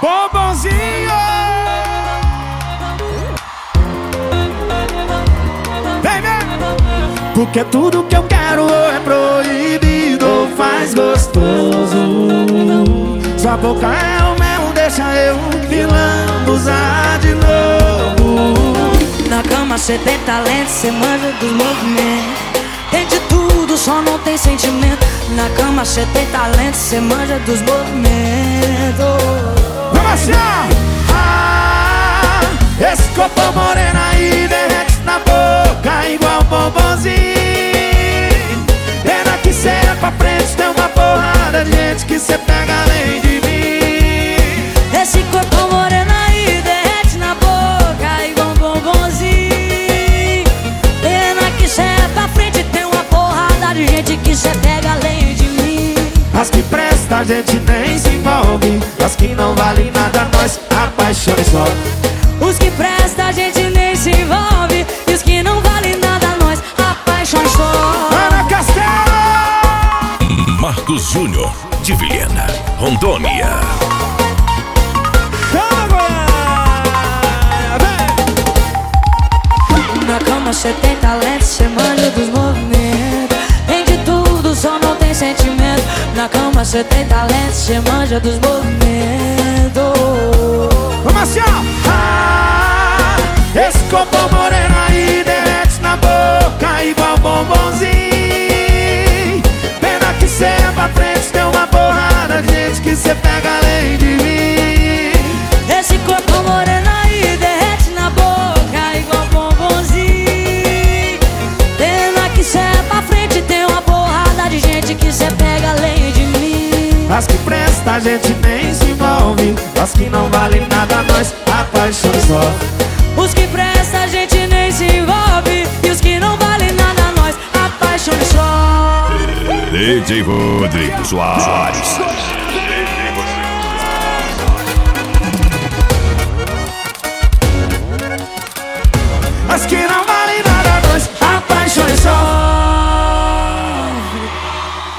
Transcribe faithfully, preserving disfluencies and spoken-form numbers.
Bombonzinho. Vem, vem. Porque tudo que eu quero é proibido ou faz gostoso. Sua boca é o mel, deixa eu pilando, usar de novo. Na cama cê tem talento, cê manja dos movimentos. Tem de tudo, só não tem sentimento. Na cama cê tem talento, cê manja dos movimentos. Vamos assim, ó. Ah, esse corpo moreno aí derrete na boca igual bombonzinho. Pena que cê é pra frente, tem uma porrada de gente que cê pega além de mim. Esse corpo moreno aí derrete na boca igual bombonzinho. Pena que cê é pra frente, tem uma porrada de gente que cê pega além de mim. As que presta a gente nem se envolve, as que não valem nada nós apaixona só. Os que presta a gente nem se envolve, e os que não valem nada nós apaixona só. Ana Castelo! Marcos Júnior, de Vilhena, Rondônia. Chama, Goiânia! Na cama cê tem talento, cê manja dos movimentos. Tem de tudo, só não tem sentimento. Na cama cê tem talento, cê manja dos movimentos. Vamos assim, ó. Ah, esse corpo moreno aí derrete na boca igual bombonzinho. Pena que cê é pra frente, tem uma porrada de gente que cê pega além de mim. Esse corpo moreno aí derrete na boca igual bombonzinho. Pena que cê é pra frente, tem uma porrada de gente que cê pega além de mim. As que presta a gente nem se envolve, as que não valem nada nós apaixona só. Os que presta a gente nem se envolve, e os que não valem nada nós apaixona só. D J Rodrigo Soares.